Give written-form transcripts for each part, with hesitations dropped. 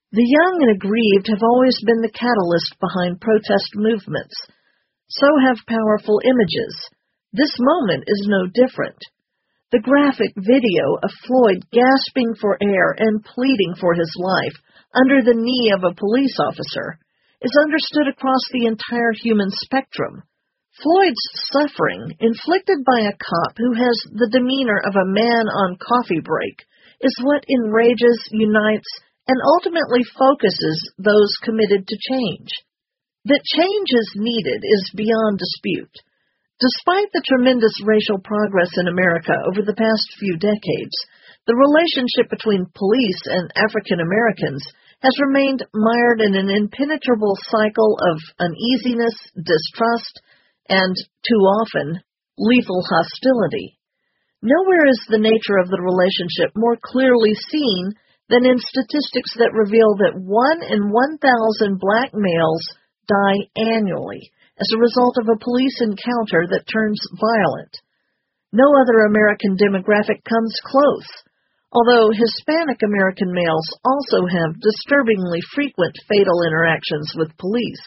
The young and aggrieved have always been the catalyst behind protest movements. So have powerful images. This moment is no different. The graphic video of Floyd gasping for air and pleading for his life under the knee of a police officer is understood across the entire human spectrum. Floyd's suffering, inflicted by a cop who has the demeanor of a man on coffee break, is what enrages, unites, and ultimately focuses those committed to change. That change is needed is beyond dispute. Despite the tremendous racial progress in America over the past few decades, the relationship between police and African Americans has remained mired in an impenetrable cycle of uneasiness, distrust, and, too often, lethal hostility. Nowhere is the nature of the relationship more clearly seen than in statistics that reveal that 1 in 1,000 black males die annually as a result of a police encounter that turns violent. No other American demographic comes close, although Hispanic American males also have disturbingly frequent fatal interactions with police.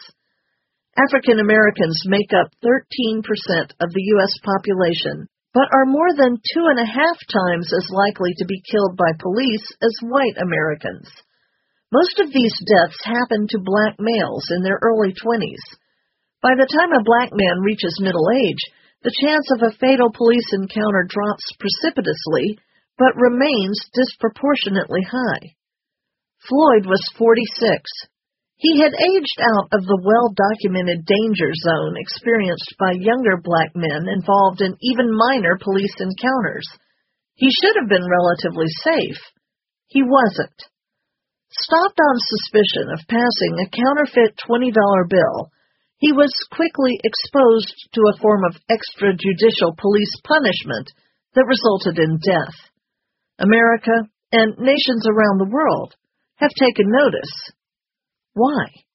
African Americans make up 13% of the U.S. population, but are more than 2.5 times as likely to be killed by police as white Americans. Most of these deaths happen to black males in their early 20s. By the time a black man reaches middle age, the chance of a fatal police encounter drops precipitously, but remains disproportionately high. Floyd was 46. He had aged out of the well-documented danger zone experienced by younger black men involved in even minor police encounters. He should have been relatively safe. He wasn't. Stopped on suspicion of passing a counterfeit $20 bill, he was quickly exposed to a form of extrajudicial police punishment that resulted in death. America and nations around the world have taken notice. Why?